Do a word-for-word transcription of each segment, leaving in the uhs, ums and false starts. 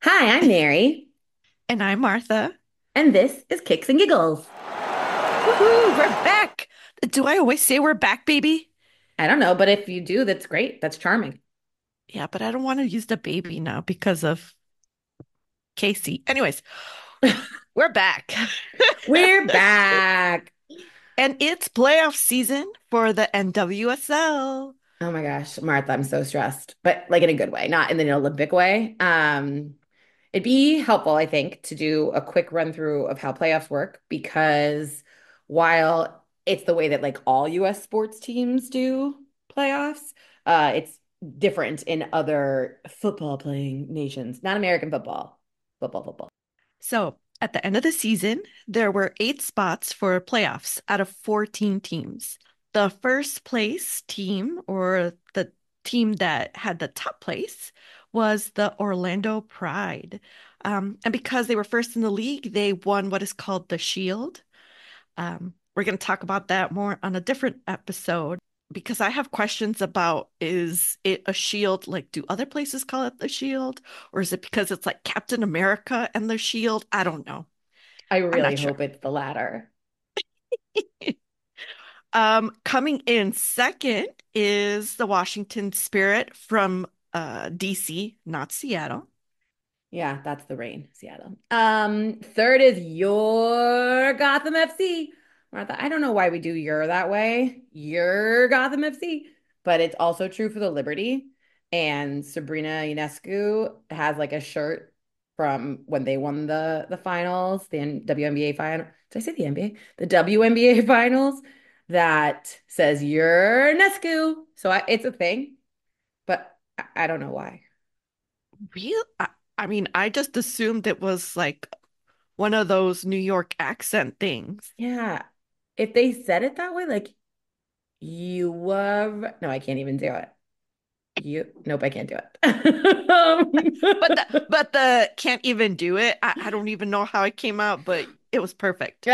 Hi, I'm Mary, And I'm Martha. and this is Kicks and Giggles. Woohoo, we're back. Do I always say we're back, baby? I don't know, but if you do, that's great. That's charming. Yeah, but I don't want to use the baby now because of Casey. Anyways, we're back. We're back. And it's playoff season for the N W S L. Oh my gosh, Martha, I'm so stressed, but like in a good way, not in the Olympic way. Um, it'd be helpful, I think, to do a quick run through of how playoffs work because while it's the way that like all U S sports teams do playoffs, uh, it's different in other football playing nations, not American football, football, football. So at the end of the season, there were eight spots for playoffs out of fourteen teams. The first place team, or the team that had the top place, was the Orlando Pride. Um, and because they were first in the league, they won what is called the Shield. Um, we're going to talk about that more on a different episode because I have questions about is it a shield? Like, do other places call it the shield? Or is it because it's like Captain America and the shield? I don't know. I I'm really not sure. hope it's the latter. Um, coming in second is the Washington Spirit from uh, D C, not Seattle. Yeah, that's the rain, Seattle. Um, third is your Gotham F C. Martha, I don't know why we do your that way. Your Gotham F C, but it's also true for the Liberty. And Sabrina Ionescu has like a shirt from when they won the the finals, the W N B A final. Did I say the N B A? The W N B A finals that says your Nescu. So I, it's a thing, but I, I don't know why. Real? I, I mean, I just assumed it was like one of those New York accent things. Yeah. If they said it that way, like you were, no, I can't even do it. You, nope, I can't do But the it. but the can't even do it. I, I don't even know how it came out, but it was perfect.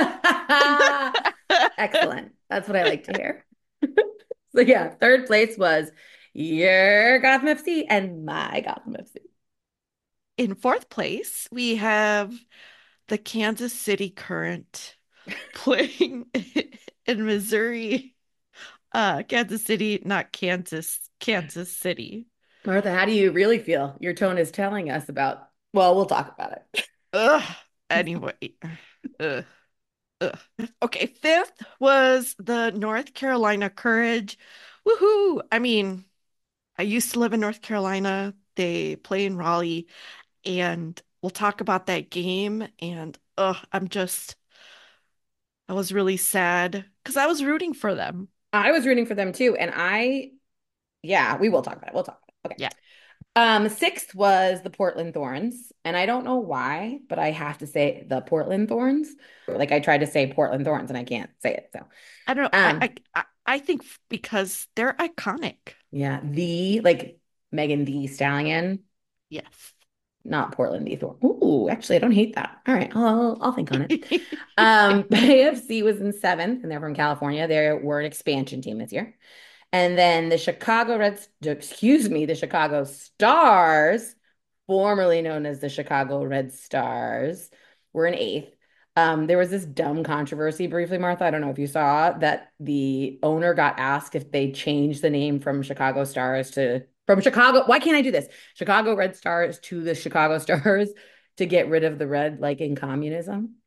Excellent. That's what I like to hear. So yeah, third place was your Gotham F C and my Gotham F C. In fourth place, we have the Kansas City Current playing in Missouri. Uh, Kansas City, not Kansas, Kansas City. Martha, how do you really feel? Your tone is telling us about, well, we'll talk about it. Ugh. Anyway. Ugh. Ugh. Okay, fifth was the North Carolina Courage. Woohoo! I mean, I used to live in North Carolina. They play in Raleigh, and we'll talk about that game. And ugh, I'm just, I was really sad because I was rooting for them. I was rooting for them too, and I, yeah, we will talk about it. We'll talk about it. Okay. Yeah. Um, sixth was the Portland Thorns, and I don't know why, but I have to say the Portland Thorns. Like I tried to say Portland Thorns, and I can't say it. So, I don't know. I, um, I, I I think because they're iconic. yeah, the like Megan the Stallion, Yes. not Portland the Thorn. Ooh, actually, I don't hate that. All right, I'll I'll think on it. Um, A F C was in seventh, and they're from California. They were an expansion team this year. And then the Chicago Reds, excuse me, the Chicago Stars, formerly known as the Chicago Red Stars, were in eighth. Um, there was this dumb controversy briefly, Martha. I don't know if you saw that the owner got asked if they changed the name from Chicago Stars to from Chicago. Why can't I do this? Chicago Red Stars to the Chicago Stars to get rid of the red, like in communism.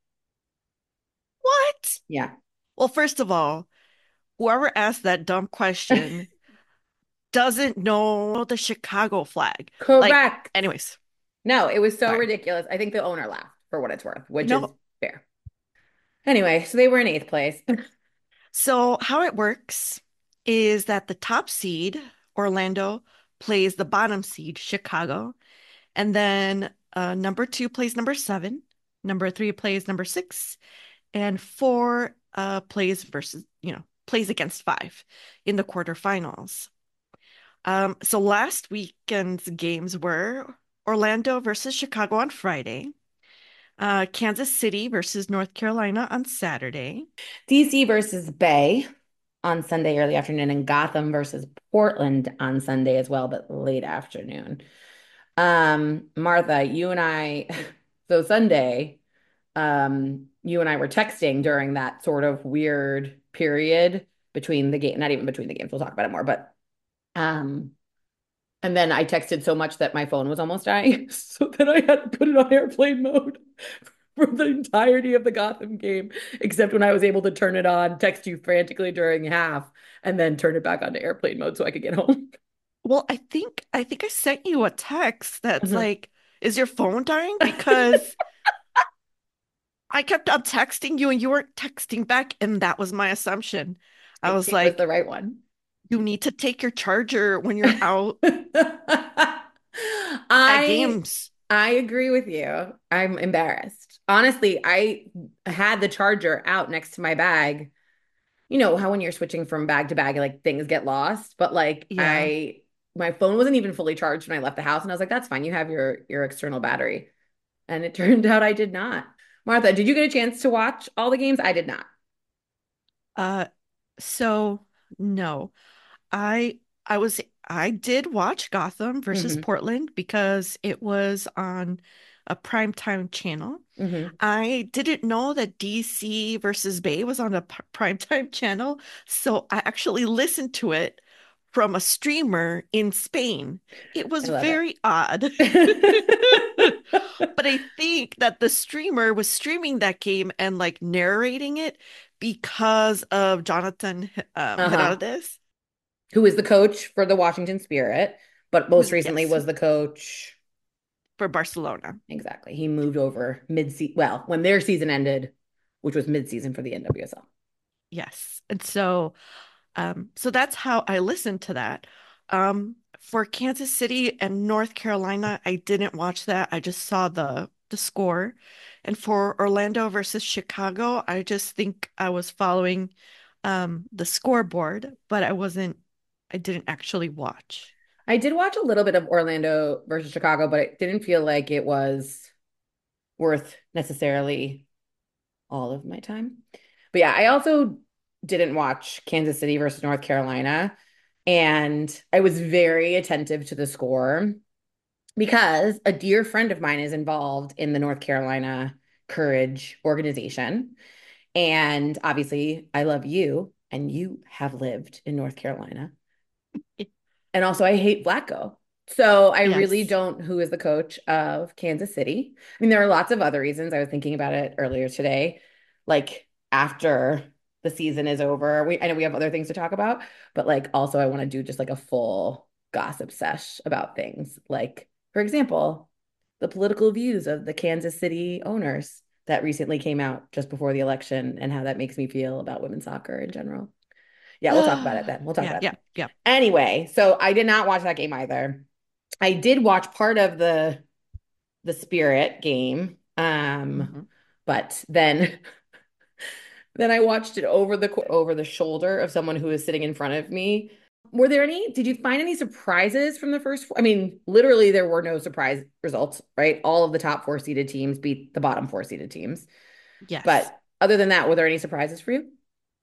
What? Yeah, Well, first of all, whoever asked that dumb question doesn't know the Chicago flag. Like, correct. anyways, No, it was so sorry. ridiculous. I think the owner laughed for what it's worth, You which is know, fair. Anyway, so they were in eighth place. so how it works is that the top seed, Orlando, plays the bottom seed, Chicago, and then uh, number two plays number seven, number three plays number six, and four uh, plays versus, you know, plays against five in the quarterfinals. Um, so last weekend's games were Orlando versus Chicago on Friday, uh, Kansas City versus North Carolina on Saturday. D C versus Bay on Sunday early afternoon, and Gotham versus Portland on Sunday as well, but late afternoon. Um, Martha, you and I, so Sunday, um, you and I were texting during that sort of weird period between the game, not even between the games, we'll talk about it more, but um, and then I texted so much that my phone was almost dying. So then I had to put it on airplane mode for the entirety of the Gotham game, except when I was able to turn it on, text you frantically during half, and then turn it back onto airplane mode so I could get home. Well, I think I think I sent you a text that's Mhm. like, is your phone dying? Because I kept on texting you and you weren't texting back, and that was my assumption. I It, was it was the like, right one. you need to take your charger when you're out at I games. I agree with you. I'm embarrassed. Honestly, I had the charger out next to my bag. You know how when you're switching from bag to bag, like things get lost, but like Yeah. I my phone wasn't even fully charged when I left the house and I was like, that's fine. You have your your external battery. And it turned out I did not. Martha, did you get a chance to watch all the games? I did not. Uh, so no. I I was I did watch Gotham versus Hmm. Portland because it was on a primetime channel. Hmm. I didn't know that D C versus Bay was on a p- primetime channel, so I actually listened to it from a streamer in Spain. It I was love it. very odd. But I think that the streamer was streaming that game and like narrating it because of Jonathan um, Uh-huh. Hernandez, Who is the coach for the Washington Spirit, but most who's, recently yes, was the coach. for Barcelona. Exactly. He moved over mid-season, well, when their season ended, which was mid-season for the N W S L. Yes. And so um so that's how I listened to that. Um for Kansas City and North Carolina, I didn't watch that. I just saw the the score. And for Orlando versus Chicago, I just think I was following um the scoreboard, but I wasn't I didn't actually watch. I did watch a little bit of Orlando versus Chicago, but it didn't feel like it was worth necessarily all of my time. But yeah, I also didn't watch Kansas City versus North Carolina. And I was very attentive to the score because a dear friend of mine is involved in the North Carolina Courage organization. And obviously, I love you, and you have lived in North Carolina. And also, I hate Flacco. So I really Yes. don't who is the coach of Kansas City. I mean, there are lots of other reasons. I was thinking about it earlier today. Like after the season is over, we I know we have other things to talk about, but like also I want to do just like a full gossip sesh about things. Like, for example, the political views of the Kansas City owners that recently came out just before the election and how that makes me feel about women's soccer in general. Yeah, we'll talk about it then. We'll talk Yeah, about it yeah, then. yeah. Anyway, so I did not watch that game either. I did watch part of the the Spirit game. Um, Mhm. but then then I watched it over the over the shoulder of someone who was sitting in front of me. Were there any, did you find any surprises from the first four? I mean, literally there were no surprise results, right? All of the top four seeded teams beat the bottom four seeded teams. Yes. But other than that, were there any surprises for you?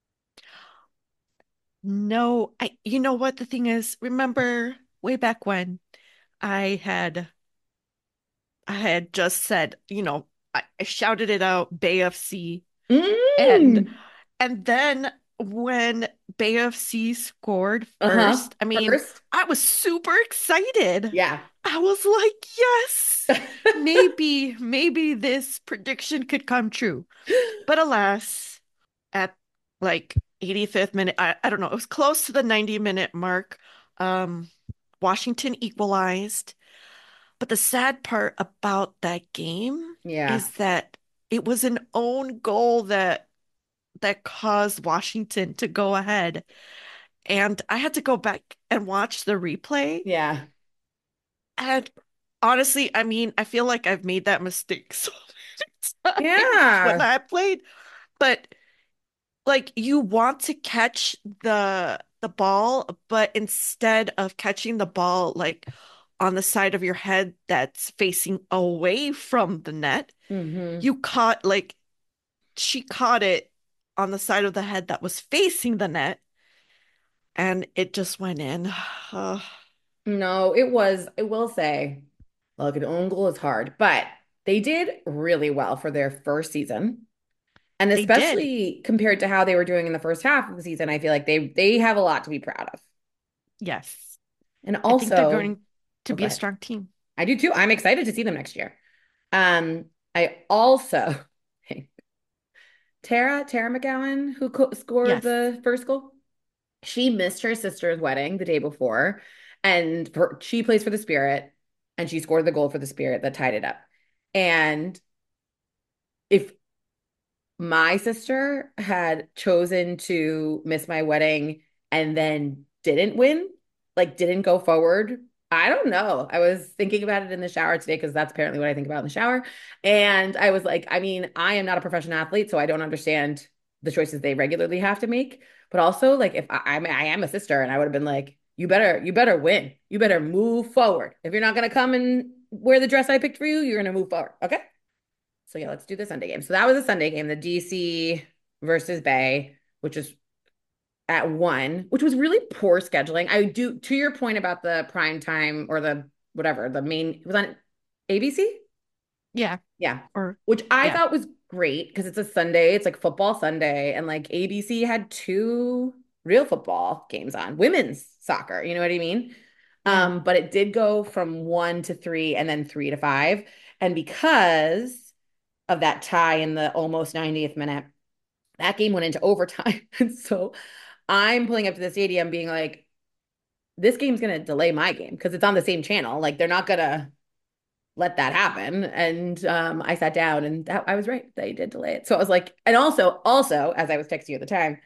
No, I you know what the thing is? Remember way back when I had I had just said, you know, I, I shouted it out, Bay F C, and Mm. and then when Bay F C scored Uh-huh. first, I mean, First. I was super excited. Yeah. I was like, yes, maybe, maybe this prediction could come true. But alas, at like eighty-fifth minute, I, I don't know, it was close to the ninety minute mark. Um, Washington equalized. But the sad part about that game Yeah. is that it was an own goal that that caused Washington to go ahead. And I had to go back and watch the replay. Yeah. And honestly, I mean, I feel like I've made that mistake so many times when Yeah. I played, but like you want to catch the the ball, but instead of catching the ball like on the side of your head that's facing away from the net, Hmm. you caught like she caught it on the side of the head that was facing the net and it just went in. Uh, No, it was, I will say. Look, an own goal is hard, but they did really well for their first season. And They did. especially compared to how they were doing in the first half of the season, I feel like they they have a lot to be proud of. Yes. And I think they're also, going to oh, go be a ahead. strong team. I do too. I'm excited to see them next year. Um, I also Tara Tara McGowan, who co scored Yes. the first goal, she missed her sister's wedding the day before, and for, she plays for the Spirit, and she scored the goal for the Spirit that tied it up. And if my sister had chosen to miss my wedding and then didn't win, like didn't go forward. I don't know. I was thinking about it in the shower today because that's apparently what I think about in the shower. And I was like, I mean, I am not a professional athlete, so I don't understand the choices they regularly have to make. But also, like, if I, I, mean, I am a sister, and I would have been like, you better, you better win. You better move forward. If you're not gonna come and wear the dress I picked for you, you're gonna move forward. Okay. So yeah, let's do the Sunday game. So that was a Sunday game, the D C versus Bay, which is at one, which was really poor scheduling. I do, to your point about the prime time or the whatever, the main, it was on A B C. Yeah. Yeah. Or Which I yeah. thought was great because it's a Sunday. It's like football Sunday. And like A B C had two real football games on, women's soccer. You know what I mean? Yeah. Um, but it did go from one to three and then three to five. And because of that tie in the almost ninetieth minute, that game went into overtime. And so I'm pulling up to the stadium being like, this game's going to delay my game because it's on the same channel. Like they're not going to let that happen. And um, I sat down and that, I was right. They did delay it. So I was like, and also, also, as I was texting you at the time,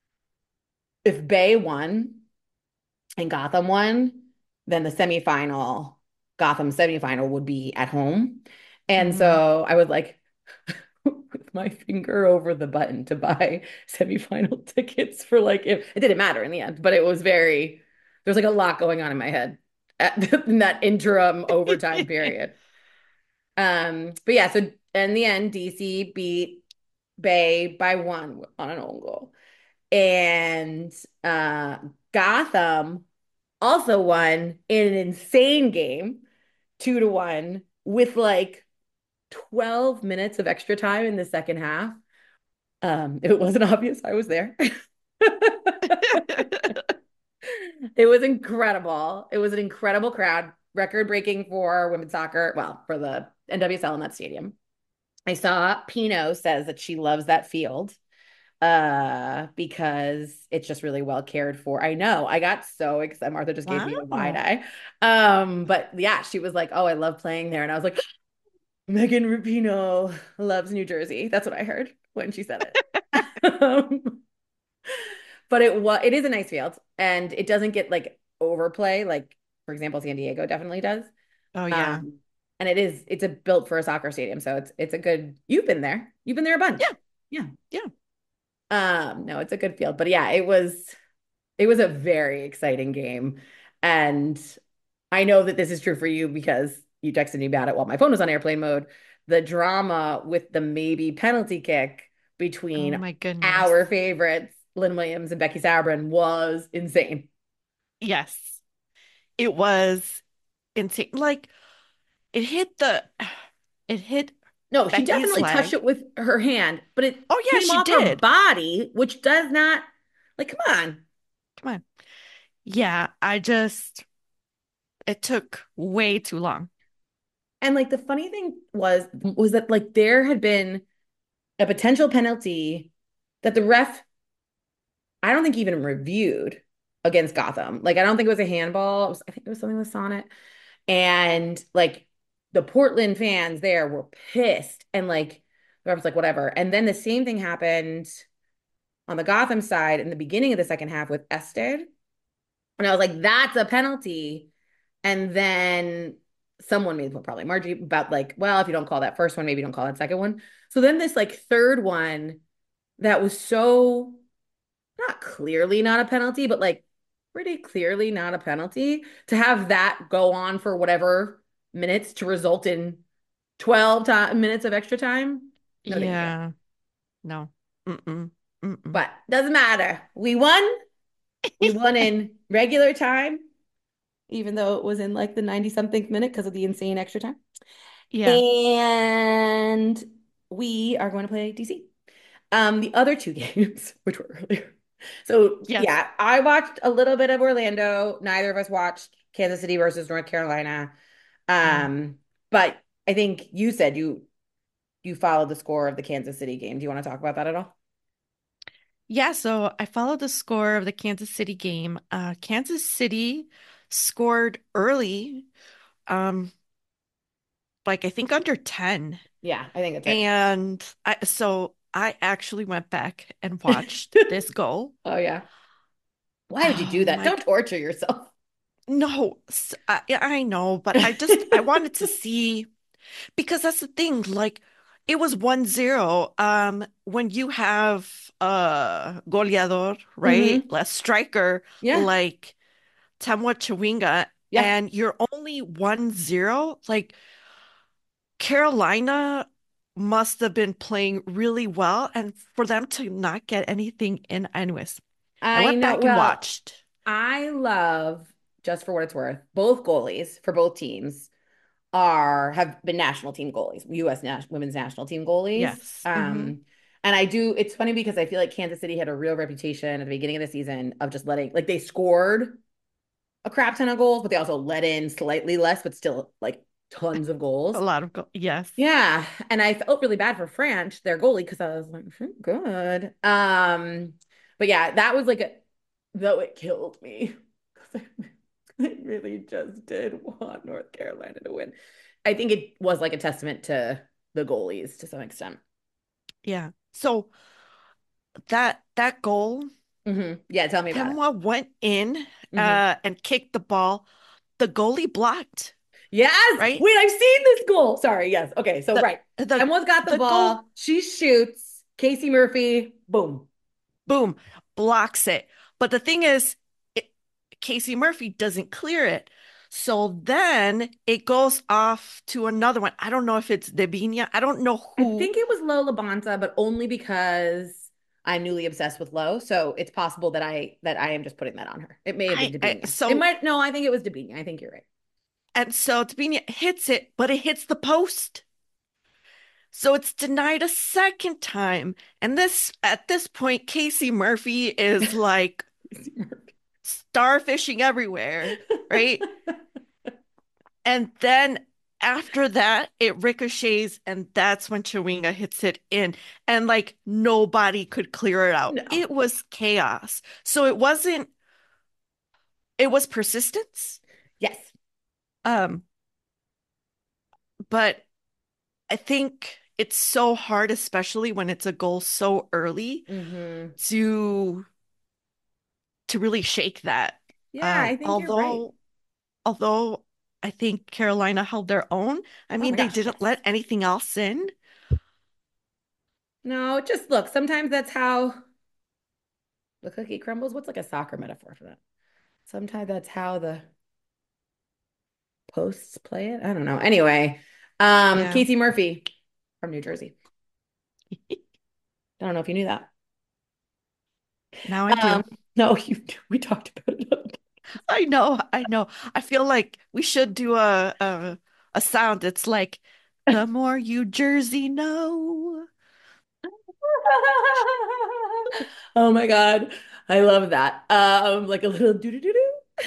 if Bay won and Gotham won, then the semifinal, Gotham semifinal would be at home. And Hmm. so I was like, with my finger over the button to buy semifinal tickets for like if it didn't matter in the end, but it was very there's like a lot going on in my head at, in that interim overtime period. Um, but yeah, so in the end, D C beat Bay by one on an own goal. And uh Gotham also won in an insane game, two to one, with like twelve minutes of extra time in the second half. Um, if it wasn't obvious, I was there. It was incredible. It was an incredible crowd, record breaking for women's soccer. Well, for the N W S L in that stadium. I saw Pino says that she loves that field uh because it's just really well cared for. I know. I got so excited. Martha just gave me a wide Wow. eye. Um, but yeah, she was like, "Oh, I love playing there." And I was like, Megan Rapinoe loves New Jersey. That's what I heard when she said it. Um, but it was it is a nice field and it doesn't get like overplay like for example San Diego definitely does. Oh yeah. Um, and it is it's a built for a soccer stadium, so it's it's a good you've been there. You've been there a bunch. Yeah. Yeah. Yeah. Um, no, it's a good field. But yeah, it was it was a very exciting game. And I know that this is true for you because you texted me about it while my phone was on airplane mode. The drama with the maybe penalty kick Oh between my goodness. our favorites, Lynn Williams and Becky Sauerbrunn, was insane. Yes. It was insane. Like it hit the it hit No, she Becky's definitely touched leg. it with her hand, but it Oh yeah, came she off her did. body, which does not, like, come on. Come on. Yeah, I just it took way too long. And like the funny thing was was that like there had been a potential penalty that the ref I don't think even reviewed against Gotham. Like I don't think it was a handball. It was, I think it was something with Sonnet. And like the Portland fans there were pissed and like the ref was like whatever. And then the same thing happened on the Gotham side in the beginning of the second half with Ested. And I was like, that's a penalty. And then someone made the point, probably Margie, about like, well, if you don't call that first one, maybe you don't call that second one. So then this like third one that was so not clearly not a penalty, but like pretty clearly not a penalty to have that go on for whatever minutes to result in twelve to- minutes of extra time. No, thank you. Yeah. No. Mm-mm. Mm-mm. But doesn't matter. We won. We won in regular time even though it was in like the ninety something minute because of the insane extra time. Yeah. And we are going to play D C. Um, the other two games, which were earlier. So Yes. yeah, I watched a little bit of Orlando. Neither of us watched Kansas City versus North Carolina. Mm. Um, but I think you said you you followed the score of the Kansas City game. Do you want to talk about that at all? Yeah, so I followed the score of the Kansas City game. Uh, Kansas City scored early, um, like I think under ten. Yeah, I think that's And I so I actually went back and watched right. this goal. Oh yeah. Why would you do Oh that? my, Don't torture yourself. no, s- I, I know, but I just I wanted to see because that's the thing, like it was one zero. Um, when you have a goleador, right? Hmm. A striker Yeah. like Tamwa Chawinga, Yeah. and you're only one zero. Like Carolina must have been playing really well, and for them to not get anything in, anyways. I I went know. back and Well, watched. I love, just for what it's worth, both goalies for both teams are have been national team goalies, U S nas women's national team goalies. Yes. Hmm. Um, and I do, it's funny because I feel like Kansas City had a real reputation at the beginning of the season of just letting, like they scored a crap ton of goals, but they also let in slightly less, but still like tons of A goals. lot of go yes. Yeah, and I felt really bad for French, their goalie, because I was like, "Hmm, good." Um, but yeah, that was like a, though it killed me. 'Cause I, I really just did want North Carolina to win. I think it was like a testament to the goalies to some extent. Yeah. So that that goal, Hmm. Yeah, tell me about it. Temwa went in Hmm. uh and kicked the ball. The goalie blocked, Yes. right? Wait, I've seen this goal. Sorry. Yes. Okay. So The right. the Emma's got the the goal, ball. She shoots. Casey Murphy. Boom. boom, blocks it. But the thing is, it, Casey Murphy doesn't clear it. So then it goes off to another one. I don't know if it's Debinia. I don't know I who. think it was Lola Bonta, but only because I'm newly obsessed with Lo. So it's possible that I that I am just putting that on her. It may have been I, I Dabinia. It so might no, I think it was Dabinia. I think you're right. and so Debinia hits it, but it hits the post. So it's denied a second time. And this at this point, Casey Murphy is like Casey Murphy. starfishing everywhere, right? And then after that, it ricochets, and that's when Chawinga hits it in. And like nobody could clear it out. No. It was chaos. So it wasn't, it was persistence. Yes. Um, but I think it's so hard, especially when it's a goal so early, Hmm. to to really shake that. Yeah, Um, I think you're right. although although I think Carolina held their own. I Oh mean, my they gosh, didn't yes. let anything else in. No, just look, sometimes that's how the cookie crumbles. What's like a soccer metaphor for that? Sometimes that's how the posts play it. I don't know. Anyway, um, Yeah. Casey Murphy from New Jersey. I don't know if you knew that. Now I Um, do. no, you we talked about it. I know, I know. I feel like we should do a a, a sound. It's like the more you Jersey know. Oh my God. I love that. Um, like a little doo doo doo doo.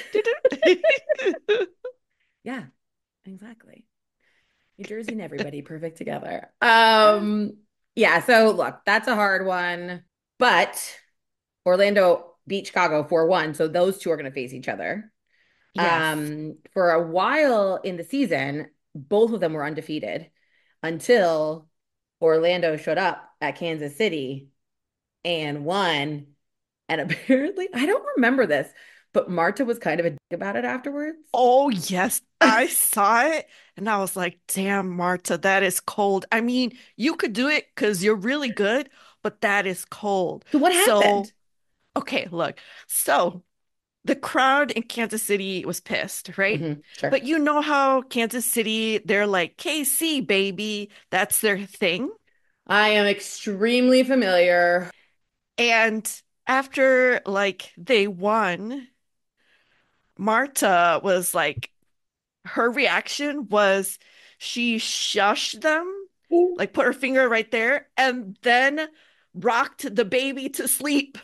Yeah, exactly. New Jersey and everybody perfect together. Um, yeah, so look, that's a hard one. But Orlando beat Chicago four one, so those two are going to face each other. Yes. Um, for a while in the season, both of them were undefeated until Orlando showed up at Kansas City and won. And apparently, I don't remember this, but Marta was kind of a dick about it afterwards. Oh, yes. I saw it and I was like, damn, Marta, that is cold. I mean, you could do it because you're really good, but that is cold. So what happened? So, okay, look. So the crowd in Kansas City was pissed, right? Hmm. Sure. But you know how Kansas City, they're like, K C, baby. That's their thing. I am extremely familiar. And after like they won, Marta was like, her reaction was she shushed them, like put her finger right there, and then rocked the baby to sleep.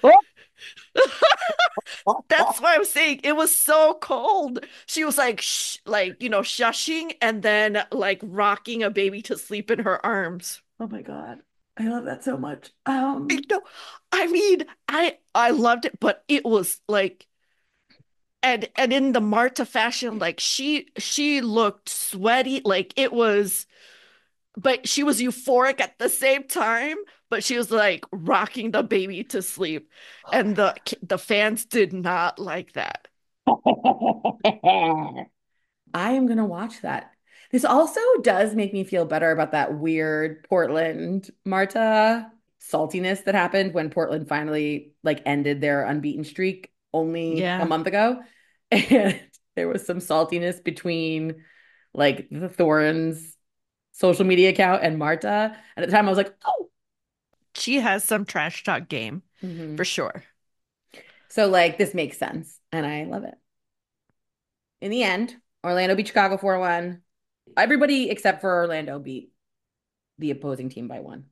That's why I'm saying it was so cold. She was like, shh, like, you know, shushing and then like rocking a baby to sleep in her arms. Oh my God. I love that so much. I Um, know. I mean, I I loved it, but it was like and and in the Marta fashion, like she she looked sweaty, like it was, but she was euphoric at the same time, but she was like rocking the baby to sleep. oh And the the fans did not like that. my God. I am gonna watch that. This also does make me feel better about that weird Portland Marta saltiness that happened when Portland finally like ended their unbeaten streak only a Yeah. month ago. And there was some saltiness between like the Thorns social media account and Marta. And at the time I was like, oh. She has some trash talk game for Mhm. sure. So like this makes sense and I love it. In the end, Orlando beat Chicago four one. Everybody except for Orlando beat the opposing team by one.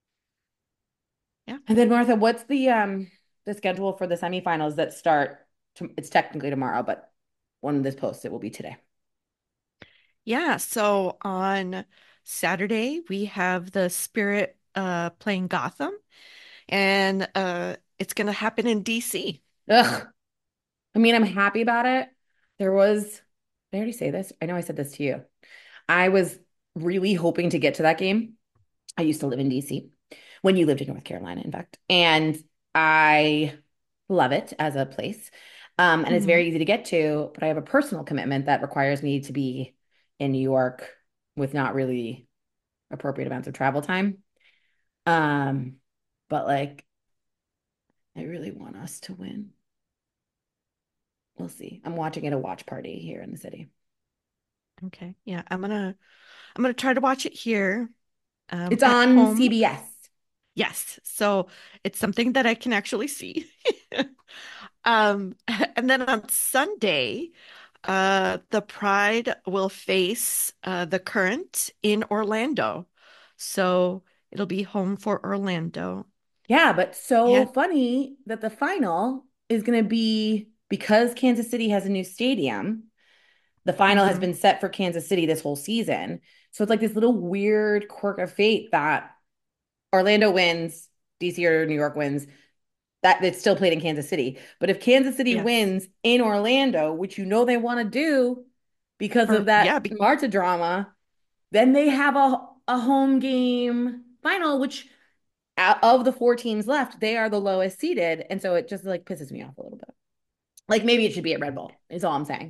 Yeah. And then Martha, what's the um the schedule for the semifinals that start to, it's technically tomorrow, but when this posts, it will be today. Yeah. So on Saturday, we have the Spirit uh playing Gotham, and uh it's gonna happen in D C. Ugh. I mean, I'm happy about it. There was, did I already say this? I know I said this to you. I was really hoping to get to that game. I used to live in D C when you lived in North Carolina, in fact. And I love it as a place. Um, and it's Hmm. very easy to get to, but I have a personal commitment that requires me to be in New York with not really appropriate amounts of travel time. Um, but like, I really want us to win. We'll see. I'm watching at a watch party here in the city. Okay. Yeah, I'm gonna I'm gonna try to watch it here um It's at on home. C B S. Yes. So it's something that I can actually see. Um, and then on Sunday, uh, the Pride will face uh, the Current in Orlando. So it'll be home for Orlando. Yeah, but so Yeah. funny that the final is going to be because Kansas City has a new stadium. The final has Hmm. been set for Kansas City this whole season. So it's like this little weird quirk of fate that Orlando wins, D C or New York wins, that it's still played in Kansas City. But if Kansas City Yes. wins in Orlando, which you know they want to do because of Or that yeah, be Marta drama, then they have a, a home game final, which out of the four teams left, they are the lowest seeded. And so it just like pisses me off a little bit. Like maybe it should be at Red Bull, is all I'm saying.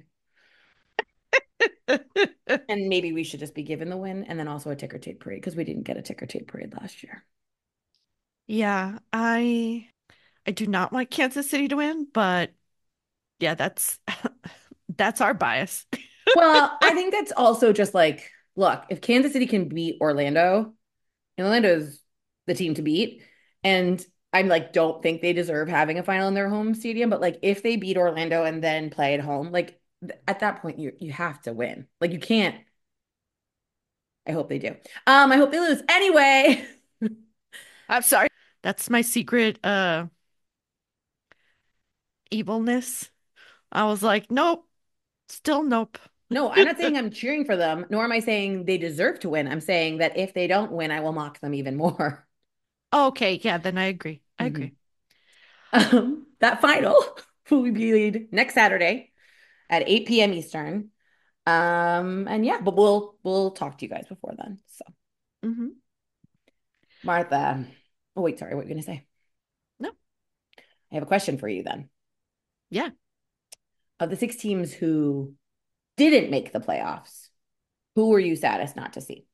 And maybe we should just be given the win and then also a ticker tape parade because we didn't get a ticker tape parade last year. yeah, I I do not want Kansas City to win, but yeah, that's that's our bias. Well, I think that's also just like, look, if Kansas City can beat Orlando, and Orlando's the team to beat. And I'm like, don't think they deserve having a final in their home stadium. But like, if they beat Orlando and then play at home, like th- at that point, you you have to win. Like, you can't. I hope they do. Um, I hope they lose anyway. I'm sorry. That's my secret uh evilness. I was like, nope, still nope. No, I'm not saying I'm cheering for them, nor am I saying they deserve to win. I'm saying that if they don't win, I will mock them even more. Okay, yeah, then I agree. I Mhm. agree. Um, that final will be played next Saturday at eight p m. Eastern. Um, and yeah, but we'll we'll talk to you guys before then. So, Hmm. Martha. Oh, wait, sorry, what were you gonna say? No, I have a question for you then. yeah. Of the six teams who didn't make the playoffs, who were you saddest not to see?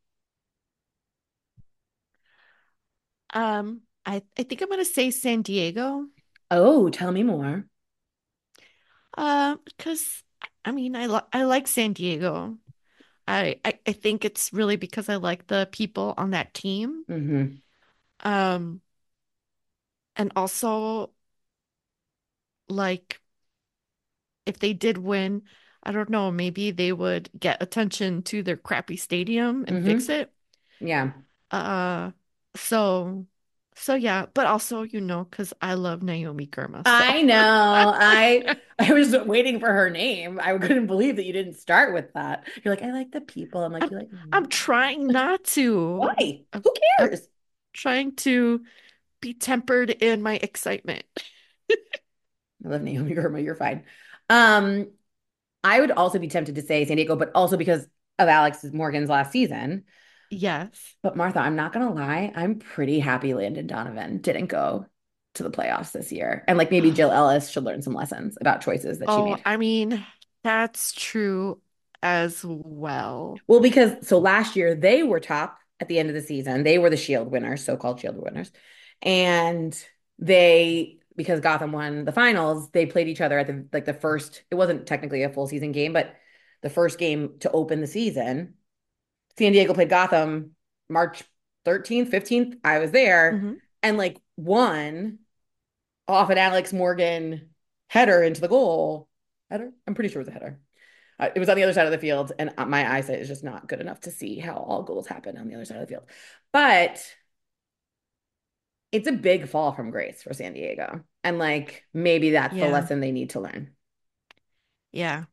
Um, I I think I'm gonna say San Diego. Oh, tell me more. Uh, because I mean, I li I like San Diego. I, I I think it's really because I like the people on that team. Hmm. Um, and also like if they did win, I don't know, maybe they would get attention to their crappy stadium and fix Mm-hmm. it. Yeah. Uh, so, so yeah, but also, you know, because I love Naomi Girma, so I know. I I was waiting for her name. I couldn't believe that you didn't start with that. You're like, I like the people. I'm like, I'm you like I'm Naomi. trying not to. Why? I'm, Who I'm cares? trying to be tempered in my excitement. I love Naomi Girma. You're fine. Um, I would also be tempted to say San Diego, but also because of Alex Morgan's last season. Yes. But Martha, I'm not gonna lie, I'm pretty happy Landon Donovan didn't go to the playoffs this year. And like maybe Jill Ellis should learn some lessons about choices that she Oh, made. I mean, that's true as well. Well, because so last year they were top at the end of the season. They were the Shield winners, so-called Shield winners. And they, because Gotham won the finals, they played each other at the like the first, it wasn't technically a full season game, but the first game to open the season. San Diego played Gotham March thirteenth, fifteenth. I was there Hmm. and like won off an Alex Morgan header into the goal. Header? I'm pretty sure it was a header. Uh, it was on the other side of the field, and uh, my eyesight is just not good enough to see how all goals happen on the other side of the field. But it's a big fall from grace for San Diego. And like maybe that's the Yeah. lesson they need to learn. Yeah.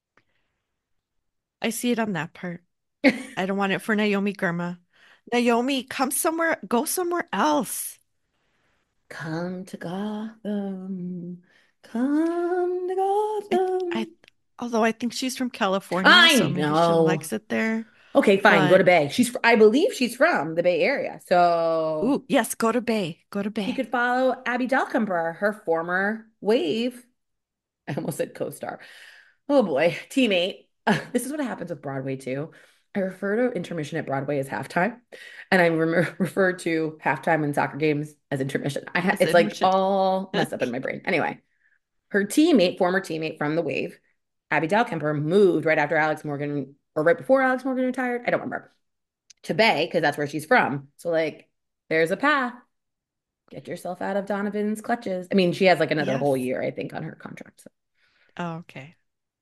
I see it on that part. I don't want it for Naomi Girma. Naomi, come somewhere, go somewhere else. Come to Gotham. Come to I, I, Gotham. although I think she's from California, I so maybe she know. likes it there. Okay, fine. Go to But, Bay. She's, I believe she's from the Bay Area. So ooh, yes, go to Bay. Go to she Bay. could follow Abby Dalkemper, her former Wave. I almost said co-star. Oh boy, teammate. Uh, this is what happens with Broadway too. I refer to intermission at Broadway as halftime, and I rem refer to halftime in soccer games as intermission. I ha As it's like admission. all messed up in my brain. Anyway, her teammate, former teammate from the Wave, Abby Dalkemper, moved right after Alex Morgan, or right before Alex Morgan retired. I don't remember to Bay because that's where she's from. So like, there's a path. Get yourself out of Donovan's clutches. I mean, she has like another whole Yes. year, I think, on her contract. So. Oh, okay.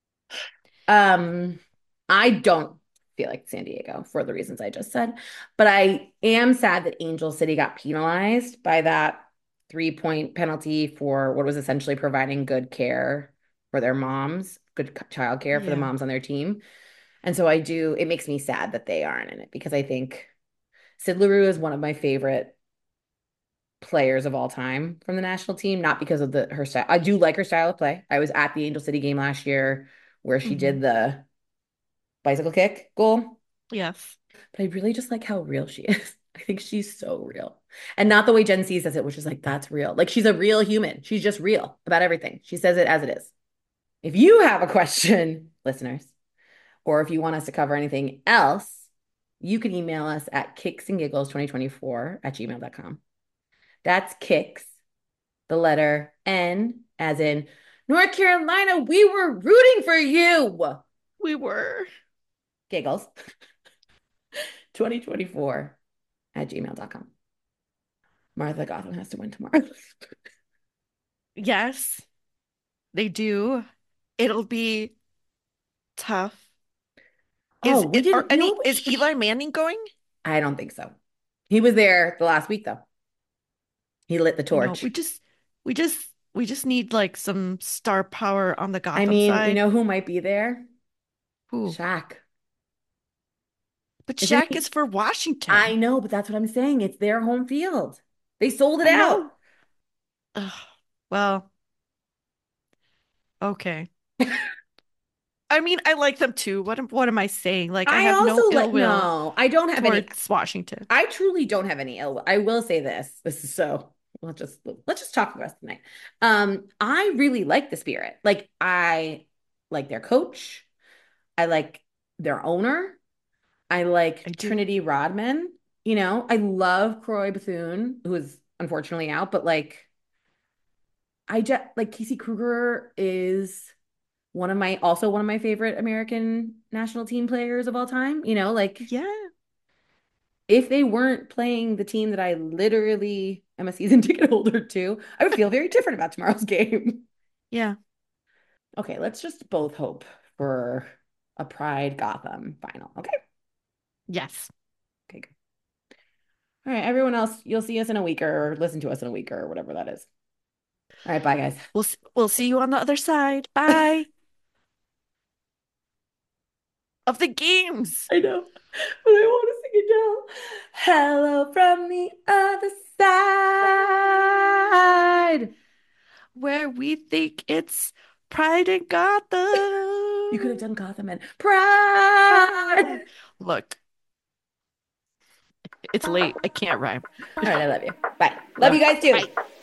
Um, I don't feel like San Diego for the reasons I just said, but I am sad that Angel City got penalized by that three point penalty for what was essentially providing good care for their moms, good child care for the Yeah. moms on their team. And so I do, it makes me sad that they aren't in it because I think Sid LaRue is one of my favorite players of all time from the national team, not because of the her style. I do like her style of play. I was at the Angel City game last year where she Hmm. did the bicycle kick goal. Yes. But I really just like how real she is. I think she's so real. And not the way Gen Z says it, which is like, that's real. Like she's a real human. She's just real about everything. She says it as it is. If you have a question, listeners, or if you want us to cover anything else, you can email us at kicks and giggles twenty twenty-four at gmail dot com. That's kicks, the letter N, as in North Carolina, we were rooting for you. We were. Giggles twenty twenty-four at gmail dot com. Martha Gotham has to win tomorrow. Yes, they do. It'll be tough. Oh, Is we it, are didn't, you any know, is shh. Eli Manning going? I don't think so. He was there the last week, though. He lit the I know. We torch. just we just we just need like some star power on the I Gotham mean, you side. know who might be there? Who? Shaq. But Isn't Shaq is he? for I Washington. know, but that's what I'm saying. It's their home field. They sold it I out. know. Ugh. Well, okay. I mean, I like them too. What am what am I saying? Like I I have no also ill like, will no, I don't have any. towards Washington. I truly don't have any ill. I will say this. This is so. Let's just let's just talk the rest of the night. Um, I really like the Spirit. Like I like their coach. I like their owner. I I like do. Trinity Rodman. You know, I love Croy Bethune, who is unfortunately out, but like I just like Casey Kruger is one of my also one of my favorite American national team players of all time. You know, like Yeah. if they weren't playing the team that I literally am a season ticket holder to, I would feel very different about tomorrow's game. Yeah. Okay, let's just both hope for a Pride Gotham final. Okay. Yes. Okay, good. All right, everyone else, you'll see us in a week or listen to us in a week or whatever that is. All right, bye, guys. We'll s- we'll see you on the other side. Bye. Of the games I know, but I want to sing it now. Hello from the other side. where we think it's Pride and You could have Gotham. done Gotham and Pride. Look, it's late. I can't rhyme. All right, I love you. Bye. Love you Okay, guys too. bye.